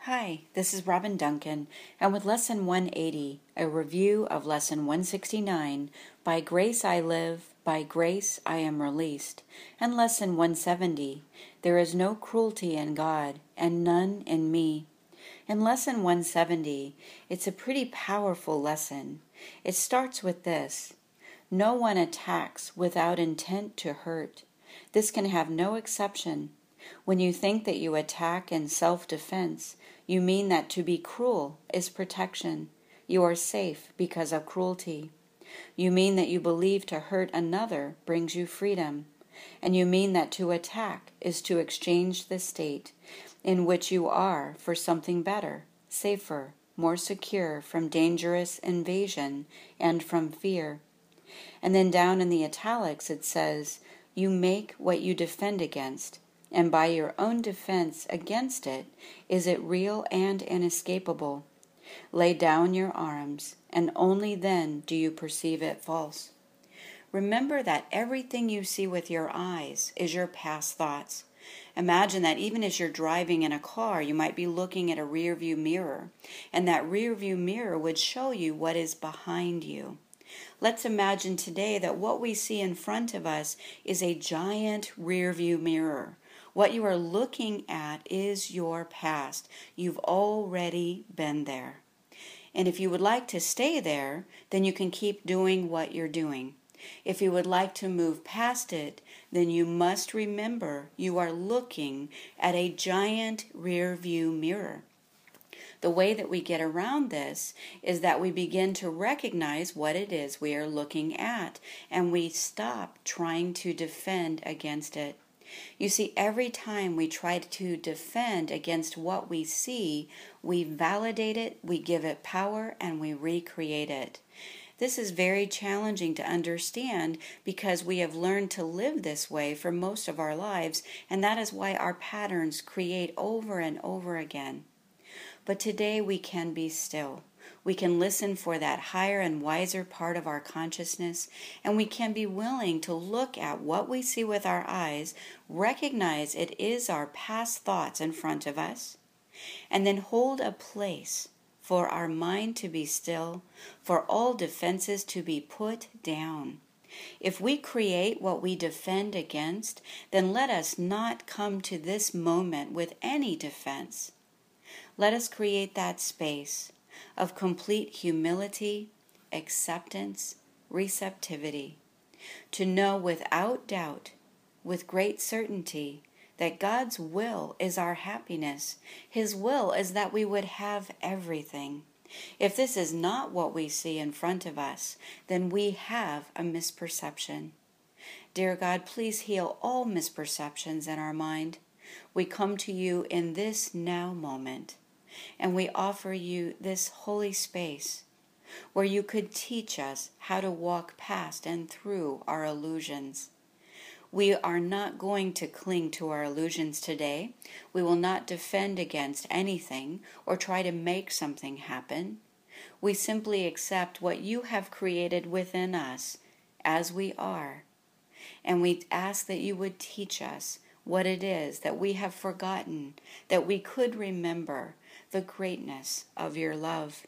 Hi, this is Robin Duncan, and with Lesson 180, a review of Lesson 169, By Grace I Live, by Grace I Am Released, and Lesson 170, There is no cruelty in God, and none in me. In Lesson 170, it's a pretty powerful lesson. It starts with this: no one attacks without intent to hurt. This can have no exception. When you think that you attack in self-defense, you mean that to be cruel is protection. You are safe because of cruelty. You mean that you believe to hurt another brings you freedom. And you mean that to attack is to exchange the state in which you are for something better, safer, more secure from dangerous invasion and from fear. And then down in the italics it says, you make what you defend against, and by your own defense against it, is it real and inescapable. Lay down your arms, and only then do you perceive it false. Remember that everything you see with your eyes is your past thoughts. Imagine that even as you're driving in a car, you might be looking at a rear-view mirror, and that rear-view mirror would show you what is behind you. Let's imagine today that what we see in front of us is a giant rear-view mirror. What you are looking at is your past. You've already been there. And if you would like to stay there, then you can keep doing what you're doing. If you would like to move past it, then you must remember you are looking at a giant rear-view mirror. The way that we get around this is that we begin to recognize what it is we are looking at, and we stop trying to defend against it. You see, every time we try to defend against what we see, we validate it, we give it power, and we recreate it. This is very challenging to understand because we have learned to live this way for most of our lives, and that is why our patterns create over and over again. But today we can be still. We can listen for that higher and wiser part of our consciousness, and we can be willing to look at what we see with our eyes, recognize it is our past thoughts in front of us, and then hold a place for our mind to be still, for all defenses to be put down. If we create what we defend against, then let us not come to this moment with any defense. Let us create that space of complete humility, acceptance, receptivity, to know without doubt, with great certainty, that God's will is our happiness. His will is that we would have everything. If this is not what we see in front of us, then we have a misperception. Dear God, please heal all misperceptions in our mind. We come to you in this now moment, and we offer you this holy space where you could teach us how to walk past and through our illusions. We are not going to cling to our illusions today. We will not defend against anything or try to make something happen. We simply accept what you have created within us as we are. And we ask that you would teach us what it is that we have forgotten, that we could remember the greatness of your love.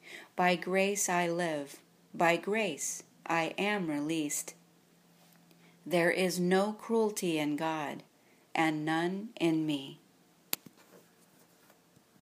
By grace I live, by grace I am released. There is no cruelty in God, and none in me.